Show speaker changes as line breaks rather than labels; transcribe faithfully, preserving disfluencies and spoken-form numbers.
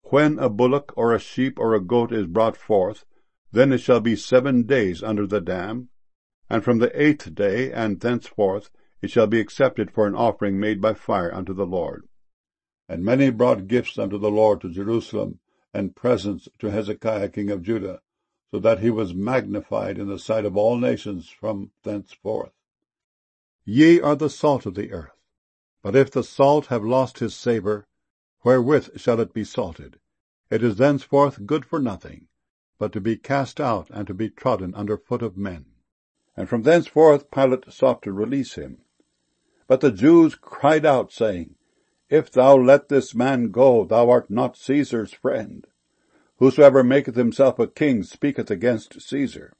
When a bullock or a sheep or a goat is brought forth, then it shall be seven days under the dam, and from the eighth day and thenceforth it shall be accepted for an offering made by fire unto the Lord. And many brought gifts unto the Lord to Jerusalem, and presents to Hezekiah king of Judah, so that he was magnified in the sight of all nations from thenceforth. Ye are the salt of the earth. But if the salt have lost his savour, wherewith shall it be salted? It is thenceforth good for nothing, but to be cast out and to be trodden under foot of men. And from thenceforth Pilate sought to release him. But the Jews cried out, saying, If thou let this man go, thou art not Caesar's friend. Whosoever maketh himself a king speaketh against Caesar.